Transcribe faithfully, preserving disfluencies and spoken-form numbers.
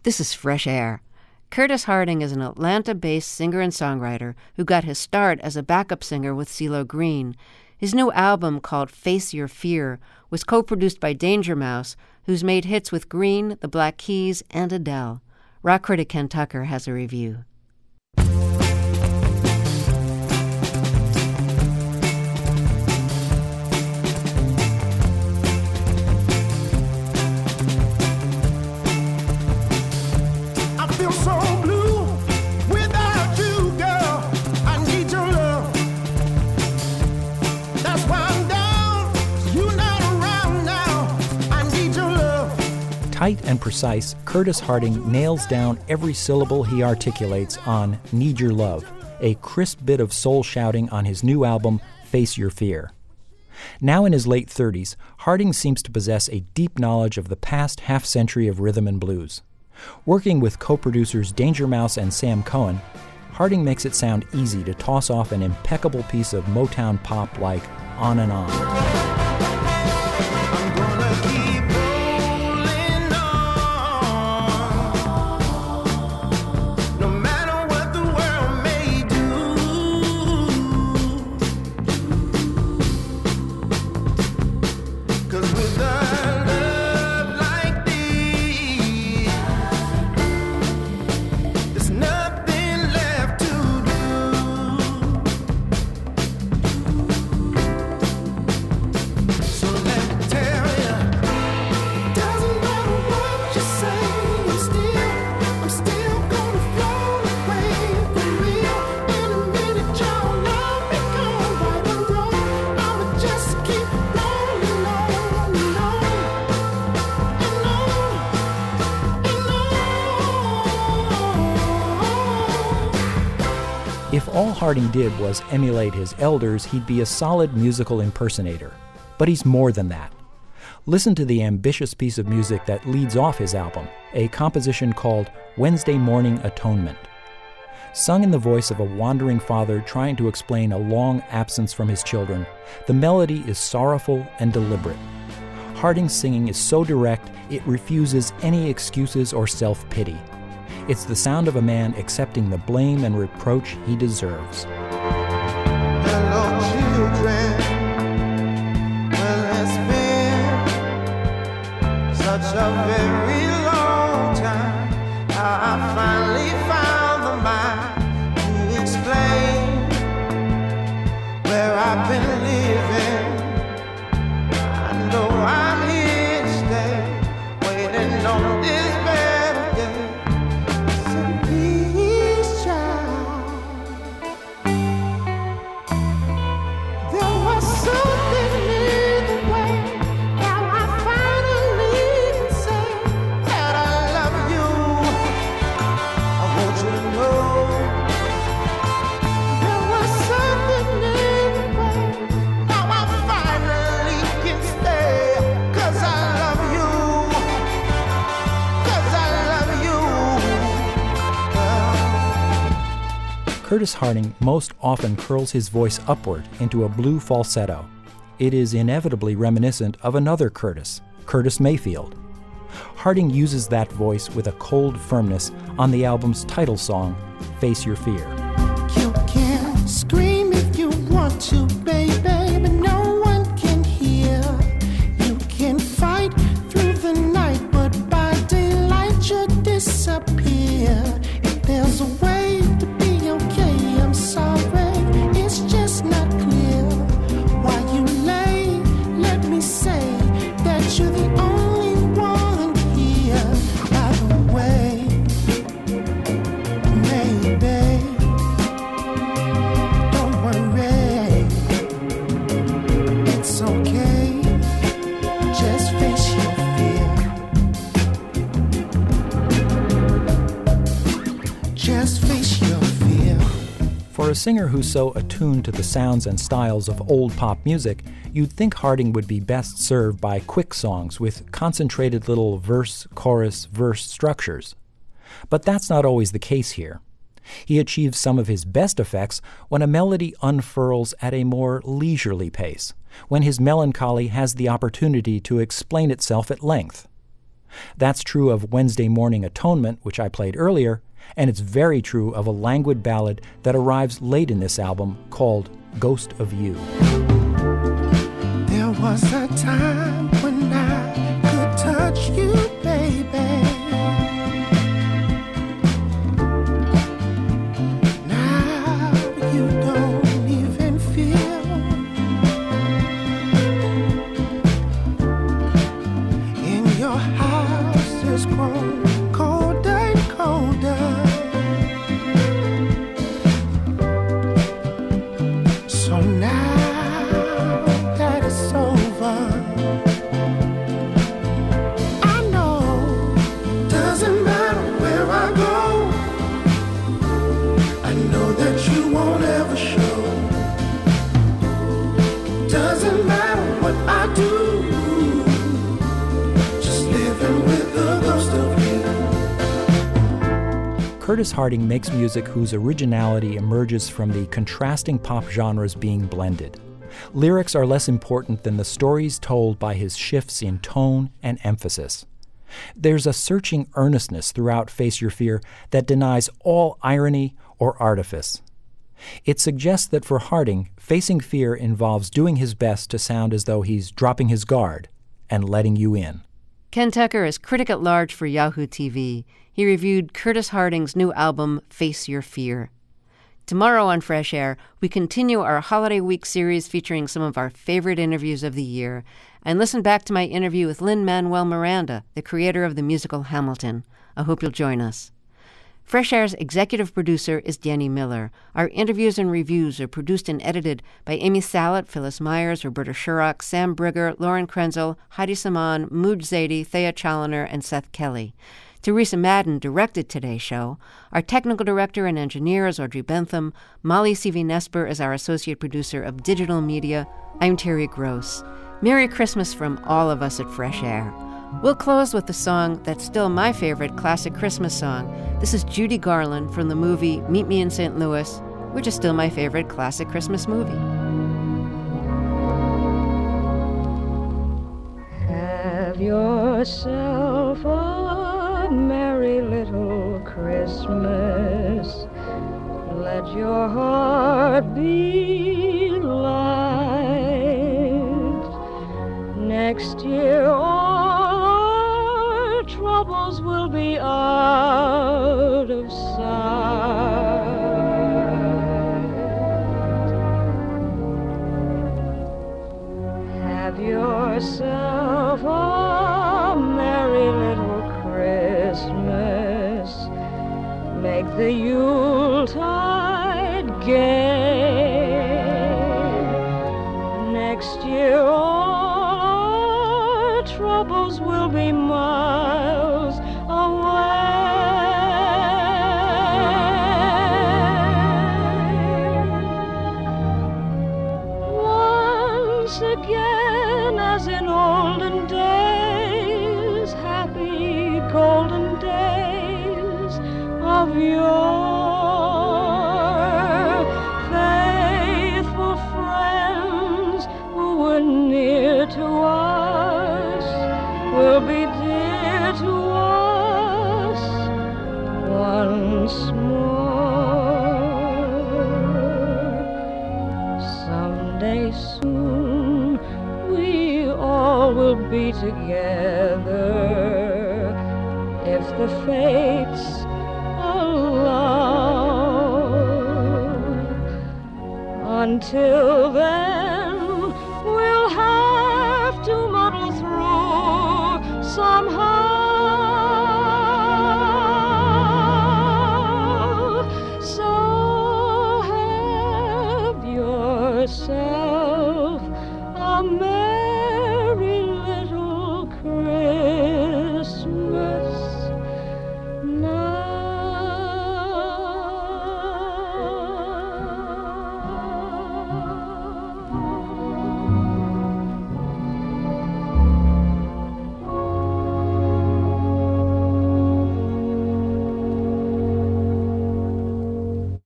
This is fresh air. Curtis Harding is an Atlanta-based singer and songwriter who got his start as a backup singer with CeeLo Green. His new album, called Face Your Fear, was co-produced by Danger Mouse, who's made hits with Green, the Black Keys, and Adele. Rock critic Ken Tucker has a review. Tight and precise, Curtis Harding nails down every syllable he articulates on Need Your Love, a crisp bit of soul shouting on his new album, Face Your Fear. Now in his late thirties, Harding seems to possess a deep knowledge of the past half-century of rhythm and blues. Working with co-producers Danger Mouse and Sam Cohen, Harding makes it sound easy to toss off an impeccable piece of Motown pop like On and On. If all Harding did was emulate his elders, he'd be a solid musical impersonator. But he's more than that. Listen to the ambitious piece of music that leads off his album, a composition called Wednesday Morning Atonement. Sung in the voice of a wandering father trying to explain a long absence from his children, the melody is sorrowful and deliberate. Harding's singing is so direct, it refuses any excuses or self-pity. It's the sound of a man accepting the blame and reproach he deserves. Hello, children. Well, it's been such a very long time. I finally found the mind to explain where I've been living. I know I'm here to stay, waiting on this better day. Curtis Harding most often curls his voice upward into a blue falsetto. It is inevitably reminiscent of another Curtis, Curtis Mayfield. Harding uses that voice with a cold firmness on the album's title song, Face Your Fear. You can scream if you want to, baby, but no one can hear. You can fight through the night, but by daylight you disappear. If there's a way to be okay, I'm sorry, it's just not clear. While you lay, let me say that you're the only one here. By the way, maybe, don't worry, it's okay, just face your fear. Just face your fear. For a singer who's so attuned to the sounds and styles of old pop music, you'd think Harding would be best served by quick songs with concentrated little verse, chorus, verse structures. But that's not always the case here. He achieves some of his best effects when a melody unfurls at a more leisurely pace, when his melancholy has the opportunity to explain itself at length. That's true of Wednesday Morning Atonement, which I played earlier, and it's very true of a languid ballad that arrives late in this album called Ghost of You. There was a time when I could touch you, baby. Now you don't even feel. In your house has grown colder and colder. So now Curtis Harding makes music whose originality emerges from the contrasting pop genres being blended. Lyrics are less important than the stories told by his shifts in tone and emphasis. There's a searching earnestness throughout Face Your Fear that denies all irony or artifice. It suggests that for Harding, facing fear involves doing his best to sound as though he's dropping his guard and letting you in. Ken Tucker is critic at large for Yahoo T V. He reviewed Curtis Harding's new album, Face Your Fear. Tomorrow on Fresh Air, we continue our Holiday Week series featuring some of our favorite interviews of the year, and listen back to my interview with Lin-Manuel Miranda, the creator of the musical Hamilton. I hope you'll join us. Fresh Air's executive producer is Danny Miller. Our interviews and reviews are produced and edited by Amy Salet, Phyllis Myers, Roberta Shurock, Sam Brigger, Lauren Krenzel, Heidi Saman, Mooj Zadie, Thea Challoner, and Seth Kelly. Teresa Madden directed today's show. Our technical director and engineer is Audrey Bentham. Molly C V. Nesper is our associate producer of digital media. I'm Terry Gross. Merry Christmas from all of us at Fresh Air. We'll close with the song that's still my favorite classic Christmas song. This is Judy Garland from the movie Meet Me in Saint Louis, which is still my favorite classic Christmas movie. Have yourself a merry little Christmas. Let your heart be light. Next year all our troubles will be out of sight. Have yourself a merry little Christmas. Make the Yuletide gay. Next year all our troubles will be miles away. Once again, as in olden days, happy golden days of yore, faithful friends who were near to us will be dear to us once more. Someday soon we all will be together if the fates allow. Until then,